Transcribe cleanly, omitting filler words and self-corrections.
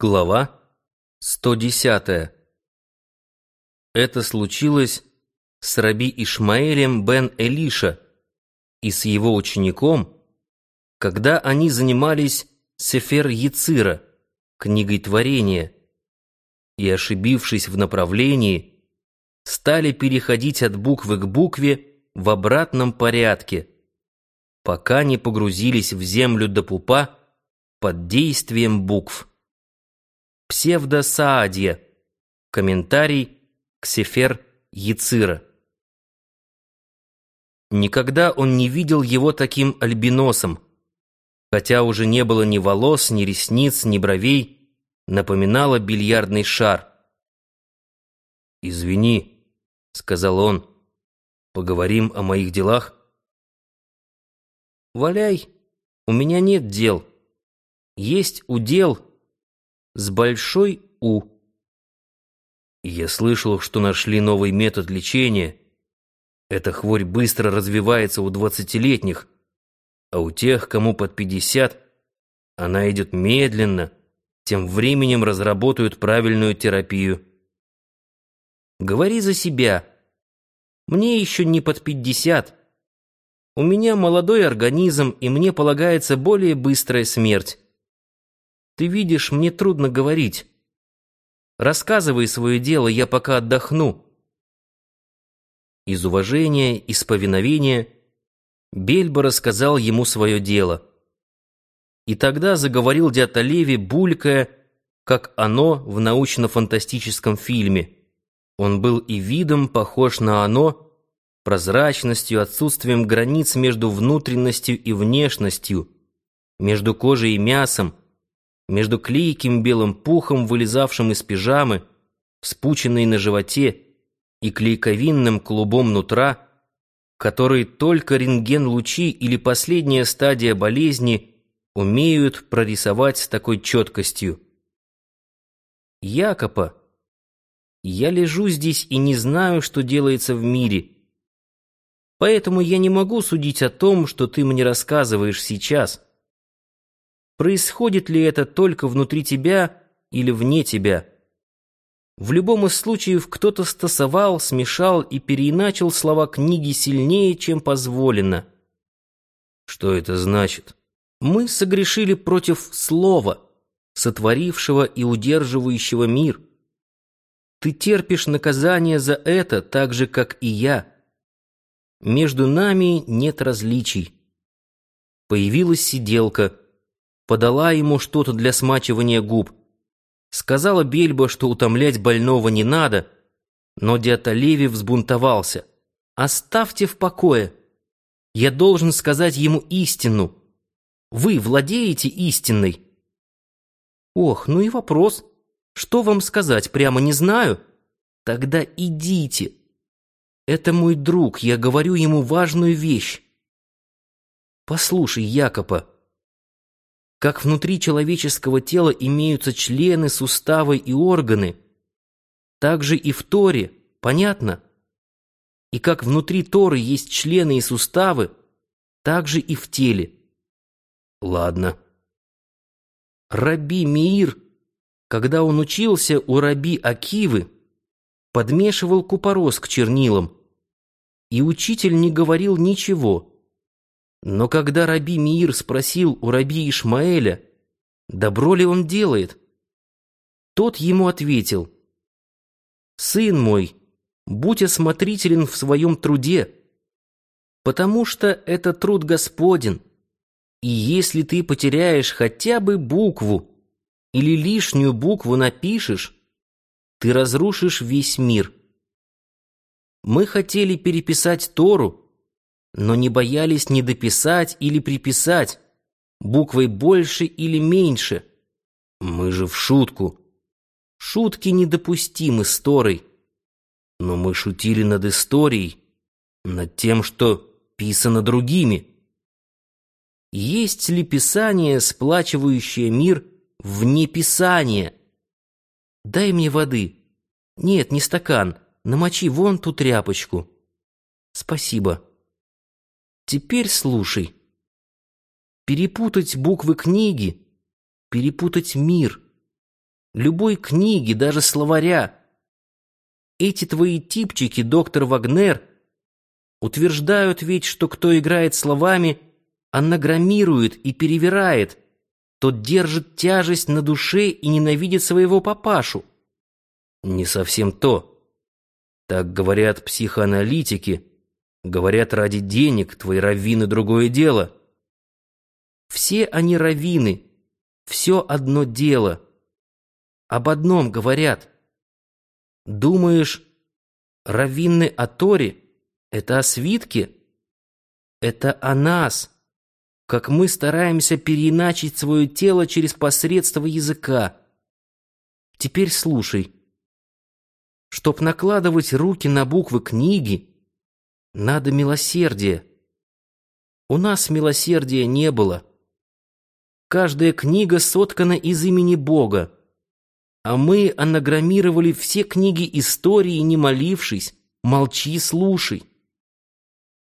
Глава 110. Это случилось с раби Ишмаэлем бен Элиша и с его учеником, когда они занимались Сефер Яцира, книгой творения, и, ошибившись в направлении, стали переходить от буквы к букве в обратном порядке, пока не погрузились в землю до пупа под действием букв. Псевдо-Саадья. Комментарий к Сефер Яцира. Никогда он не видел его таким альбиносом, хотя уже не было ни волос, ни ресниц, ни бровей, напоминало бильярдный шар. «Извини», — сказал он, — «поговорим о моих делах». «Валяй, у меня нет дел. Есть удел с большой «У». Я слышал, что нашли новый метод лечения. Эта хворь быстро развивается у 20-летних, а у тех, кому под 50, она идет медленно, тем временем разработают правильную терапию. Говори за себя. Мне еще не под 50. У меня молодой организм, и мне полагается более быстрая смерть. Ты видишь, мне трудно говорить. Рассказывай свое дело, я пока отдохну». Из уважения, из повиновения Бельба рассказал ему свое дело. И тогда заговорил дядя Леви, булькая, как оно в научно-фантастическом фильме. Он был и видом похож на оно, прозрачностью, отсутствием границ между внутренностью и внешностью, между кожей и мясом, между клейким белым пухом, вылезавшим из пижамы, вспученной на животе, и клейковинным клубом нутра, который только рентген-лучи или последняя стадия болезни умеют прорисовать с такой четкостью. «Якопа, я лежу здесь и не знаю, что делается в мире, поэтому я не могу судить о том, что ты мне рассказываешь сейчас. Происходит ли это только внутри тебя или вне тебя? В любом из случаев кто-то стасовал, смешал и переиначил слова книги сильнее, чем позволено». «Что это значит?» «Мы согрешили против слова, сотворившего и удерживающего мир. Ты терпишь наказание за это, так же, как и я. Между нами нет различий». Появилась сиделка, подала ему что-то для смачивания губ. Сказала Бельба, что утомлять больного не надо, но дядя Леви взбунтовался. «Оставьте в покое. Я должен сказать ему истину. Вы владеете истиной?» «Ох, ну и вопрос. Что вам сказать, прямо не знаю? Тогда идите. Это мой друг, я говорю ему важную вещь. Послушай, Якопа, как внутри человеческого тела имеются члены, суставы и органы, так же и в Торе, понятно? И как внутри Торы есть члены и суставы, так же и в теле». «Ладно». Раби Меир, когда он учился у раби Акивы, подмешивал купорос к чернилам, и учитель не говорил ничего. Но когда раби Меир спросил у раби Ишмаэля, добро ли он делает, тот ему ответил: «Сын мой, будь осмотрителен в своем труде, потому что это труд Господен, и если ты потеряешь хотя бы букву или лишнюю букву напишешь, ты разрушишь весь мир». Мы хотели переписать Тору, но не боялись недописать или приписать, буквой больше или меньше. Мы же в шутку. Шутки недопустимы с Торой. Но мы шутили над историей, над тем, что писано другими. Есть ли писание, сплачивающее мир вне писания? Дай мне воды. Нет, не стакан. Намочи вон ту тряпочку. Спасибо. Теперь слушай. Перепутать буквы книги, перепутать мир. любой книги, даже словаря. Эти твои типчики, доктор Вагнер, утверждают ведь, что кто играет словами, анаграммирует и перевирает, тот держит тяжесть на душе и ненавидит своего папашу. Не совсем то. Так говорят психоаналитики, говорят ради денег, твои раввины — другое дело. Все они раввины, все одно дело. Об одном говорят. Думаешь, раввины о Торе — это о свитке? Это о нас, как мы стараемся переиначить свое тело через посредство языка. Теперь слушай. Чтоб накладывать руки на буквы книги, надо милосердие. У нас милосердия не было. Каждая книга соткана из имени Бога, а мы анаграммировали все книги истории, не молившись. Молчи, слушай.